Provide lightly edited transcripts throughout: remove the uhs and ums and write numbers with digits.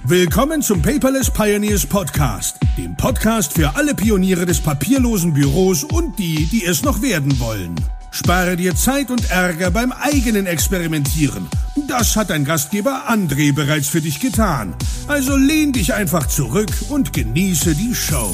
Willkommen zum Paperless Pioneers Podcast, dem Podcast für alle Pioniere des papierlosen Büros und die, die es noch werden wollen. Spare dir Zeit und Ärger beim eigenen Experimentieren. Das hat dein Gastgeber André bereits für dich getan. Also lehn dich einfach zurück und genieße die Show.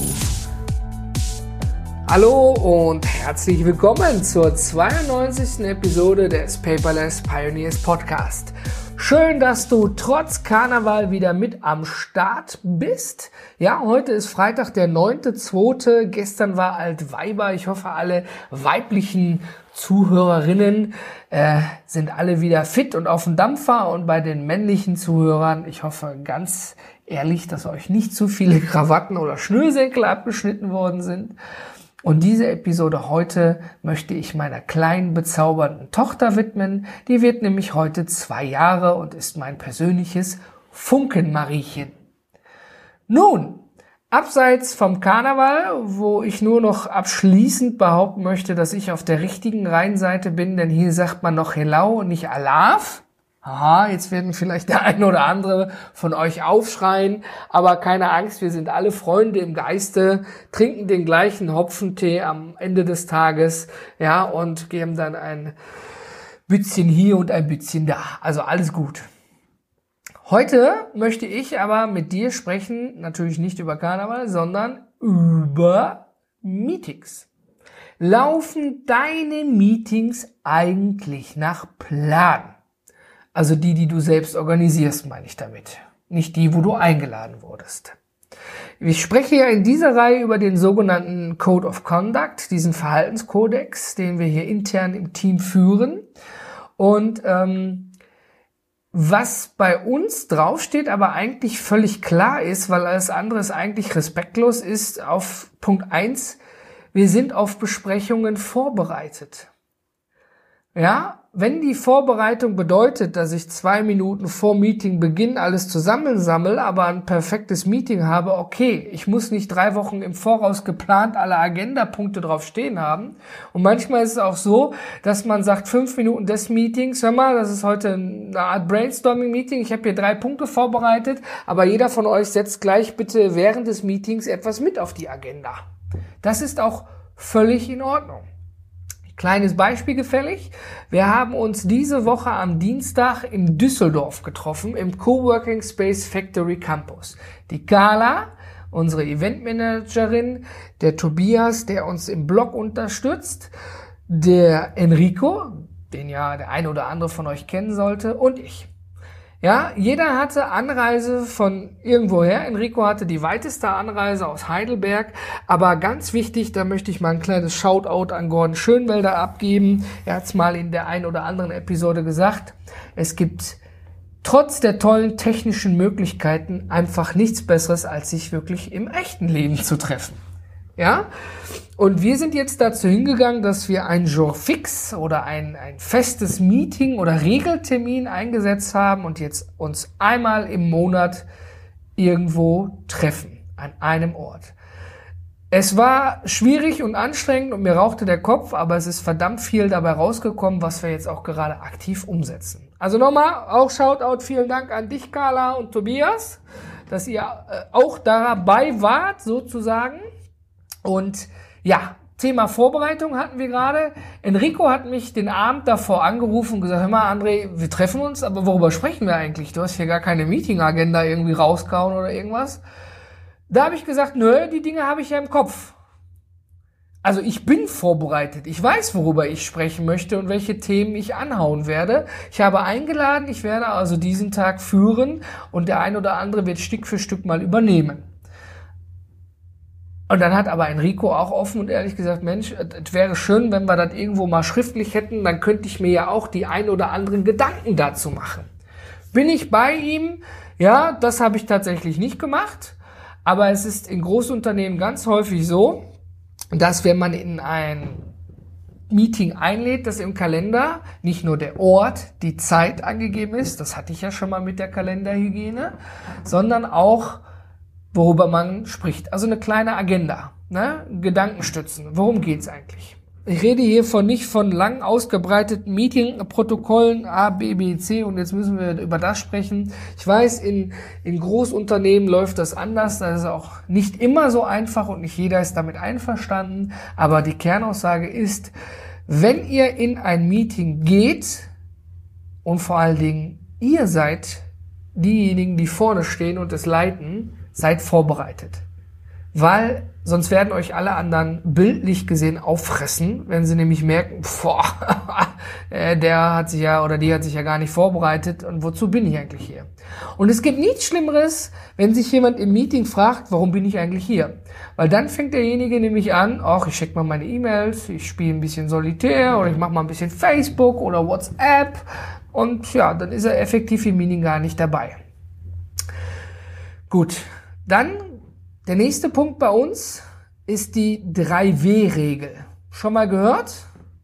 Hallo und herzlich willkommen zur 92. Episode des Paperless Pioneers Podcast. Schön, dass du trotz Karneval wieder mit am Start bist. Ja, heute ist Freitag, der 9.2. Gestern war Altweiber. Ich hoffe, alle weiblichen Zuhörerinnen sind alle wieder fit und auf dem Dampfer. Und bei den männlichen Zuhörern, ich hoffe ganz ehrlich, dass euch nicht zu viele Krawatten oder Schnürsenkel abgeschnitten worden sind. Und diese Episode heute möchte ich meiner kleinen, bezaubernden Tochter widmen. Die wird nämlich heute 2 Jahre und ist mein persönliches Funkenmariechen. Nun, abseits vom Karneval, wo ich nur noch abschließend behaupten möchte, dass ich auf der richtigen Rheinseite bin, denn hier sagt man noch Hello und nicht Alaf. Aha, jetzt werden vielleicht der eine oder andere von euch aufschreien, aber keine Angst, wir sind alle Freunde im Geiste, trinken den gleichen Hopfentee am Ende des Tages, ja, und geben dann ein bisschen hier und ein bisschen da. Also alles gut. Heute möchte ich aber mit dir sprechen, natürlich nicht über Karneval, sondern über Meetings. Laufen deine Meetings eigentlich nach Plan? Also die du selbst organisierst, meine ich damit. Nicht die, wo du eingeladen wurdest. Ich spreche ja in dieser Reihe über den sogenannten Code of Conduct, diesen Verhaltenskodex, den wir hier intern im Team führen. Und was bei uns draufsteht, aber eigentlich völlig klar ist, weil alles andere ist eigentlich respektlos, ist auf Punkt 1, wir sind auf Besprechungen vorbereitet. Ja, wenn die Vorbereitung bedeutet, dass ich 2 Minuten vor Meetingbeginn alles zusammensammle, aber ein perfektes Meeting habe, okay, ich muss nicht 3 Wochen im Voraus geplant alle Agendapunkte drauf stehen haben. Und manchmal ist es auch so, dass man sagt, 5 Minuten des Meetings, hör mal, das ist heute eine Art Brainstorming-Meeting, ich habe hier 3 Punkte vorbereitet, aber jeder von euch setzt gleich bitte während des Meetings etwas mit auf die Agenda. Das ist auch völlig in Ordnung. Kleines Beispiel gefällig. Wir haben uns diese Woche am Dienstag in Düsseldorf getroffen, im Coworking Space Factory Campus. Die Carla, unsere Eventmanagerin, der Tobias, der uns im Blog unterstützt, der Enrico, den ja der eine oder andere von euch kennen sollte, und ich. Ja, jeder hatte Anreise von irgendwoher. Enrico hatte die weiteste Anreise aus Heidelberg. Aber ganz wichtig, da möchte ich mal ein kleines Shoutout an Gordon Schönwelder abgeben. Er hat es mal in der einen oder anderen Episode gesagt. Es gibt trotz der tollen technischen Möglichkeiten einfach nichts Besseres, als sich wirklich im echten Leben zu treffen. Ja? Und wir sind jetzt dazu hingegangen, dass wir ein Jour fix oder ein festes Meeting oder Regeltermin eingesetzt haben und jetzt uns einmal im Monat irgendwo treffen, an einem Ort. Es war schwierig und anstrengend und mir rauchte der Kopf, aber es ist verdammt viel dabei rausgekommen, was wir jetzt auch gerade aktiv umsetzen. Also nochmal, auch Shoutout, vielen Dank an dich, Carla und Tobias, dass ihr auch dabei wart, sozusagen. Und ja, Thema Vorbereitung hatten wir gerade. Enrico hat mich den Abend davor angerufen und gesagt, hör mal André, wir treffen uns, aber worüber sprechen wir eigentlich? Du hast hier gar keine Meeting-Agenda irgendwie rausgehauen oder irgendwas. Da habe ich gesagt, nö, die Dinge habe ich ja im Kopf. Also ich bin vorbereitet. Ich weiß, worüber ich sprechen möchte und welche Themen ich anhauen werde. Ich habe eingeladen, ich werde also diesen Tag führen und der ein oder andere wird Stück für Stück mal übernehmen. Und dann hat aber Enrico auch offen und ehrlich gesagt, Mensch, es wäre schön, wenn wir das irgendwo mal schriftlich hätten, dann könnte ich mir ja auch die ein oder anderen Gedanken dazu machen. Bin ich bei ihm? Ja, das habe ich tatsächlich nicht gemacht, aber es ist in Großunternehmen ganz häufig so, dass wenn man in ein Meeting einlädt, dass im Kalender nicht nur der Ort, die Zeit angegeben ist, das hatte ich ja schon mal mit der Kalenderhygiene, sondern auch worüber man spricht. Also eine kleine Agenda, ne? Gedankenstützen. Worum geht's eigentlich? Ich rede hier nicht von lang ausgebreiteten Meeting-Protokollen A, B, B, C und jetzt müssen wir über das sprechen. Ich weiß, in Großunternehmen läuft das anders. Das ist auch nicht immer so einfach und nicht jeder ist damit einverstanden. Aber die Kernaussage ist, wenn ihr in ein Meeting geht und vor allen Dingen ihr seid diejenigen, die vorne stehen und es leiten, seid vorbereitet. Weil sonst werden euch alle anderen bildlich gesehen auffressen, wenn sie nämlich merken, der hat sich ja oder die hat sich ja gar nicht vorbereitet und wozu bin ich eigentlich hier? Und es gibt nichts Schlimmeres, wenn sich jemand im Meeting fragt, warum bin ich eigentlich hier? Weil dann fängt derjenige nämlich an, ich check mal meine E-Mails, ich spiele ein bisschen Solitär oder ich mache mal ein bisschen Facebook oder WhatsApp und ja, dann ist er effektiv im Meeting gar nicht dabei. Gut, dann der nächste Punkt bei uns ist die 3W-Regel. Schon mal gehört?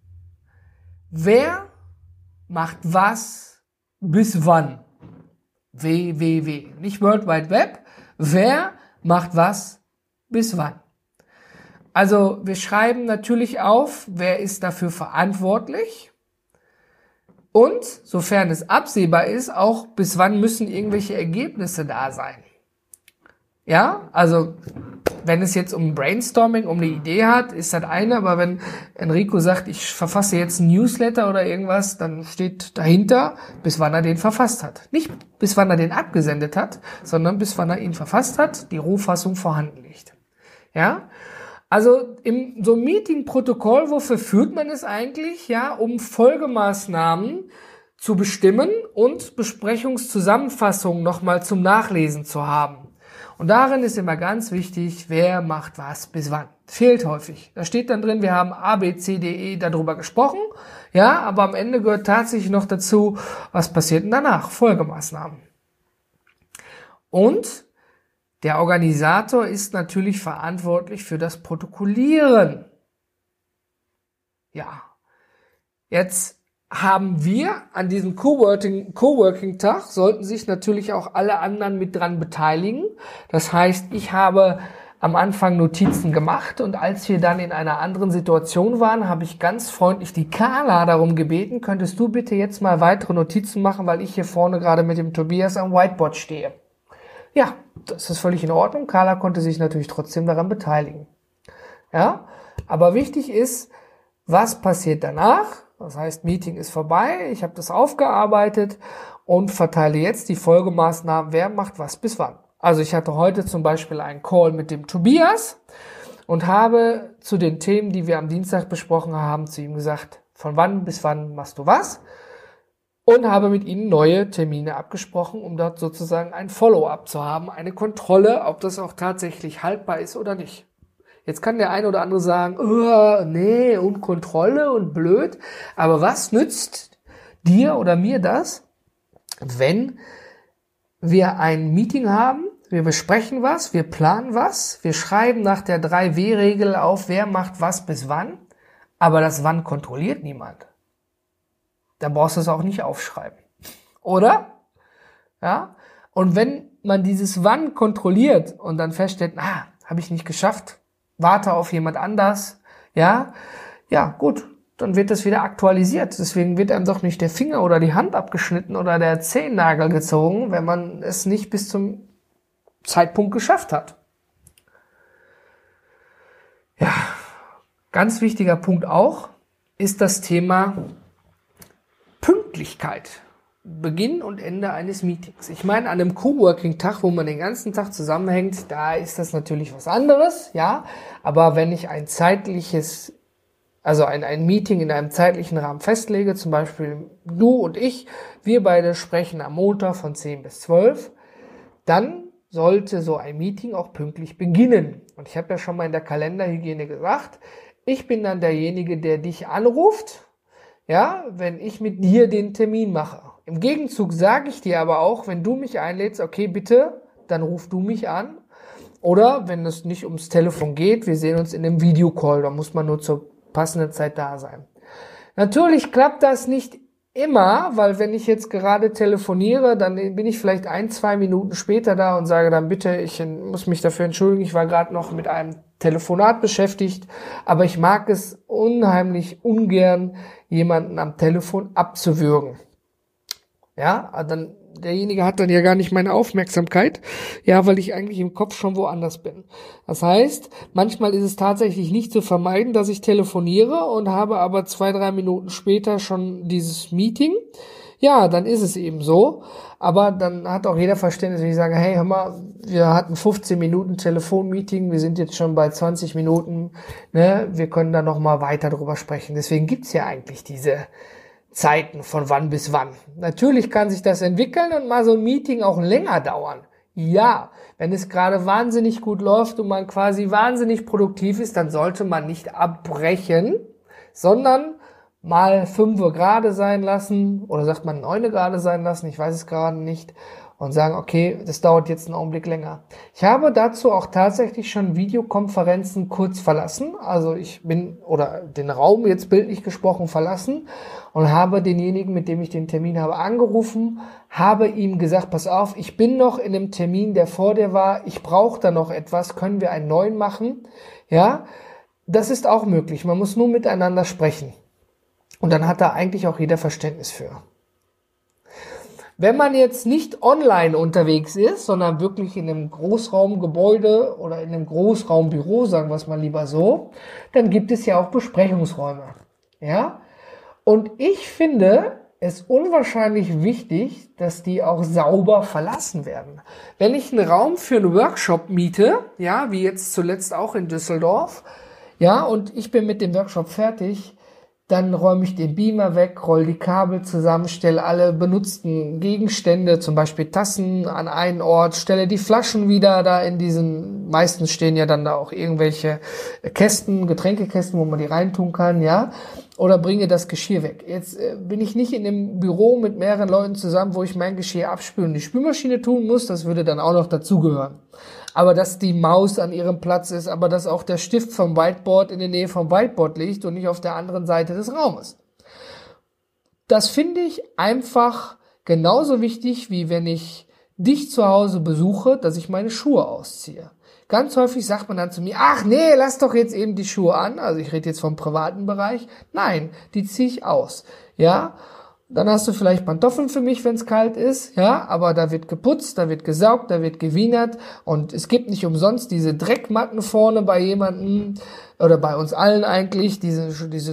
Wer macht was bis wann? W. Nicht World Wide Web. Wer macht was bis wann? Also wir schreiben natürlich auf, wer ist dafür verantwortlich und, sofern es absehbar ist, auch bis wann müssen irgendwelche Ergebnisse da sein. Ja, also wenn es jetzt um Brainstorming, um eine Idee hat, ist das eine, aber wenn Enrico sagt, ich verfasse jetzt einen Newsletter oder irgendwas, dann steht dahinter, bis wann er den verfasst hat. Nicht bis wann er den abgesendet hat, sondern bis wann er ihn verfasst hat, die Rohfassung vorhanden liegt. Ja, also im so Meeting-Protokoll, wofür führt man es eigentlich? Ja, um Folgemaßnahmen zu bestimmen und Besprechungszusammenfassungen nochmal zum Nachlesen zu haben. Und darin ist immer ganz wichtig, wer macht was bis wann. Fehlt häufig. Da steht dann drin, wir haben A, B, C, D, E darüber gesprochen. Ja, aber am Ende gehört tatsächlich noch dazu, was passiert denn danach? Folgemaßnahmen. Und der Organisator ist natürlich verantwortlich für das Protokollieren. Ja, jetzt haben wir an diesem Coworking-Tag, sollten sich natürlich auch alle anderen mit dran beteiligen. Das heißt, ich habe am Anfang Notizen gemacht und als wir dann in einer anderen Situation waren, habe ich ganz freundlich die Carla darum gebeten, könntest du bitte jetzt mal weitere Notizen machen, weil ich hier vorne gerade mit dem Tobias am Whiteboard stehe. Ja, das ist völlig in Ordnung. Carla konnte sich natürlich trotzdem daran beteiligen. Ja, aber wichtig ist, was passiert danach? Das heißt, Meeting ist vorbei, ich habe das aufgearbeitet und verteile jetzt die Folgemaßnahmen, wer macht was bis wann. Also ich hatte heute zum Beispiel einen Call mit dem Tobias und habe zu den Themen, die wir am Dienstag besprochen haben, zu ihm gesagt, von wann bis wann machst du was? Und habe mit ihnen neue Termine abgesprochen, um dort sozusagen ein Follow-up zu haben, eine Kontrolle, ob das auch tatsächlich haltbar ist oder nicht. Jetzt kann der eine oder andere sagen, nee, und Kontrolle und blöd. Aber was nützt dir oder mir das, wenn wir ein Meeting haben, wir besprechen was, wir planen was, wir schreiben nach der 3W-Regel auf, wer macht was bis wann, aber das Wann kontrolliert niemand. Dann brauchst du es auch nicht aufschreiben. Oder? Ja? Und wenn man dieses Wann kontrolliert und dann feststellt, habe ich nicht geschafft, warte auf jemand anders, ja, gut, dann wird das wieder aktualisiert. Deswegen wird einem doch nicht der Finger oder die Hand abgeschnitten oder der Zehennagel gezogen, wenn man es nicht bis zum Zeitpunkt geschafft hat. Ja, ganz wichtiger Punkt auch ist das Thema Pünktlichkeit. Beginn und Ende eines Meetings. Ich meine, an einem Coworking-Tag, wo man den ganzen Tag zusammenhängt, da ist das natürlich was anderes, ja. Aber wenn ich ein Meeting in einem zeitlichen Rahmen festlege, zum Beispiel du und ich, wir beide sprechen am Montag von 10 bis 12, dann sollte so ein Meeting auch pünktlich beginnen. Und ich habe ja schon mal in der Kalenderhygiene gesagt, ich bin dann derjenige, der dich anruft, ja, wenn ich mit dir den Termin mache. Im Gegenzug sage ich dir aber auch, wenn du mich einlädst, okay, bitte, dann ruf du mich an. Oder wenn es nicht ums Telefon geht, wir sehen uns in einem Videocall, da muss man nur zur passenden Zeit da sein. Natürlich klappt das nicht immer, weil wenn ich jetzt gerade telefoniere, dann bin ich vielleicht 1-2 Minuten später da und sage dann bitte, ich muss mich dafür entschuldigen, ich war gerade noch mit einem Telefonat beschäftigt, aber ich mag es unheimlich ungern, jemanden am Telefon abzuwürgen. Ja, dann derjenige hat dann ja gar nicht meine Aufmerksamkeit, ja, weil ich eigentlich im Kopf schon woanders bin. Das heißt, manchmal ist es tatsächlich nicht zu vermeiden, dass ich telefoniere und habe aber 2-3 Minuten später schon dieses Meeting. Ja, dann ist es eben so. Aber dann hat auch jeder Verständnis, wenn ich sage, hey, hör mal, wir hatten 15 Minuten Telefonmeeting, wir sind jetzt schon bei 20 Minuten, ne, wir können da nochmal weiter drüber sprechen. Deswegen gibt's ja eigentlich diese Zeiten von wann bis wann. Natürlich kann sich das entwickeln und mal so ein Meeting auch länger dauern. Ja, wenn es gerade wahnsinnig gut läuft und man quasi wahnsinnig produktiv ist, dann sollte man nicht abbrechen, sondern mal 5 Uhr gerade sein lassen oder sagt man 9 Uhr gerade sein lassen, ich weiß es gerade nicht, und sagen, okay, das dauert jetzt einen Augenblick länger. Ich habe dazu auch tatsächlich schon Videokonferenzen kurz verlassen, also ich bin, oder den Raum jetzt bildlich gesprochen verlassen und habe denjenigen, mit dem ich den Termin habe, angerufen, habe ihm gesagt, pass auf, ich bin noch in einem Termin, der vor dir war, ich brauche da noch etwas, können wir einen neuen machen? Ja, das ist auch möglich, man muss nur miteinander sprechen. Und dann hat da eigentlich auch jeder Verständnis für. Wenn man jetzt nicht online unterwegs ist, sondern wirklich in einem Großraumgebäude oder in einem Großraumbüro, sagen wir es mal lieber so, dann gibt es ja auch Besprechungsräume. Ja? Und ich finde es unwahrscheinlich wichtig, dass die auch sauber verlassen werden. Wenn ich einen Raum für einen Workshop miete, ja, wie jetzt zuletzt auch in Düsseldorf, ja, und ich bin mit dem Workshop fertig, dann räume ich den Beamer weg, roll die Kabel zusammen, stelle alle benutzten Gegenstände, zum Beispiel Tassen, an einen Ort, stelle die Flaschen wieder da in diesen, meistens stehen ja dann da auch irgendwelche Kästen, Getränkekästen, wo man die reintun kann, ja, oder bringe das Geschirr weg. Jetzt bin ich nicht in einem Büro mit mehreren Leuten zusammen, wo ich mein Geschirr abspülen und die Spülmaschine tun muss, das würde dann auch noch dazugehören. Aber dass die Maus an ihrem Platz ist, aber dass auch der Stift vom Whiteboard in der Nähe vom Whiteboard liegt und nicht auf der anderen Seite des Raumes. Das finde ich einfach genauso wichtig, wie wenn ich dich zu Hause besuche, dass ich meine Schuhe ausziehe. Ganz häufig sagt man dann zu mir, ach nee, lass doch jetzt eben die Schuhe an. Also ich rede jetzt vom privaten Bereich. Nein, die ziehe ich aus. Ja, dann hast du vielleicht Pantoffeln für mich, wenn es kalt ist, ja, aber da wird geputzt, da wird gesaugt, da wird gewienert und es gibt nicht umsonst diese Dreckmatten vorne bei jemandem oder bei uns allen eigentlich, diese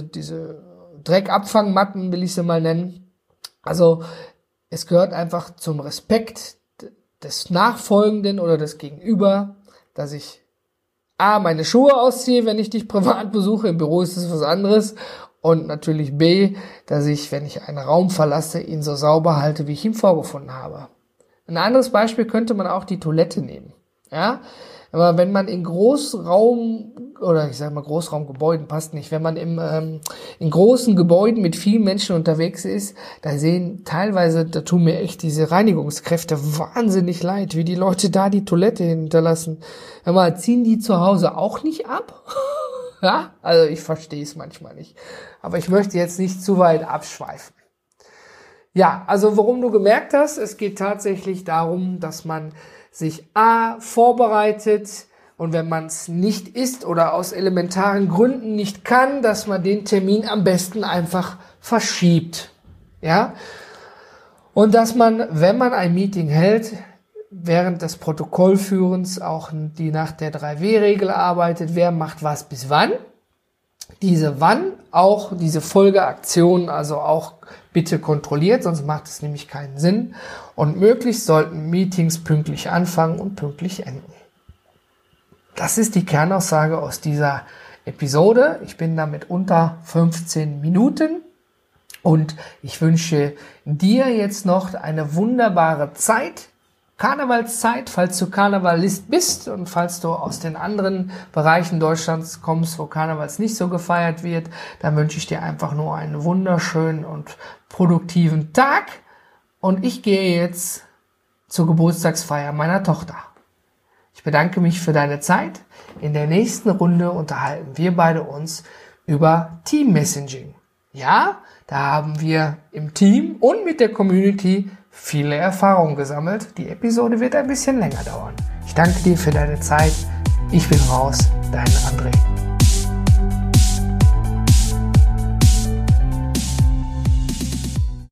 Dreckabfangmatten, will ich sie mal nennen. Also es gehört einfach zum Respekt des Nachfolgenden oder des Gegenüber, dass ich meine Schuhe ausziehe, wenn ich dich privat besuche, im Büro ist es was anderes. Und natürlich B, dass ich, wenn ich einen Raum verlasse, ihn so sauber halte, wie ich ihn vorgefunden habe. Ein anderes Beispiel könnte man auch die Toilette nehmen. Ja, aber wenn man in Großraum, oder ich sage mal Großraumgebäuden, passt nicht, wenn man in großen Gebäuden mit vielen Menschen unterwegs ist, da sehen teilweise, da tun mir echt diese Reinigungskräfte wahnsinnig leid, wie die Leute da die Toilette hinterlassen. Aber ziehen die zu Hause auch nicht ab? Ja, also ich verstehe es manchmal nicht. Aber ich möchte jetzt nicht zu weit abschweifen. Ja, also worum du gemerkt hast, es geht tatsächlich darum, dass man sich vorbereitet und wenn man es nicht ist oder aus elementaren Gründen nicht kann, dass man den Termin am besten einfach verschiebt. Ja, und dass man, wenn man ein Meeting hält, während des Protokollführens auch die nach der 3W-Regel arbeitet, wer macht was bis wann. Diese wann auch diese Folgeaktionen also auch bitte kontrolliert, sonst macht es nämlich keinen Sinn. Und möglichst sollten Meetings pünktlich anfangen und pünktlich enden. Das ist die Kernaussage aus dieser Episode. Ich bin damit unter 15 Minuten und ich wünsche dir jetzt noch eine wunderbare Zeit. Karnevalszeit, falls du Karnevalist bist und falls du aus den anderen Bereichen Deutschlands kommst, wo Karnevals nicht so gefeiert wird, dann wünsche ich dir einfach nur einen wunderschönen und produktiven Tag und ich gehe jetzt zur Geburtstagsfeier meiner Tochter. Ich bedanke mich für deine Zeit. In der nächsten Runde unterhalten wir beide uns über Team Messaging. Ja, Da haben wir im Team und mit der Community viele Erfahrungen gesammelt. Die Episode wird ein bisschen länger dauern. Ich danke dir für deine Zeit. Ich bin raus, dein André.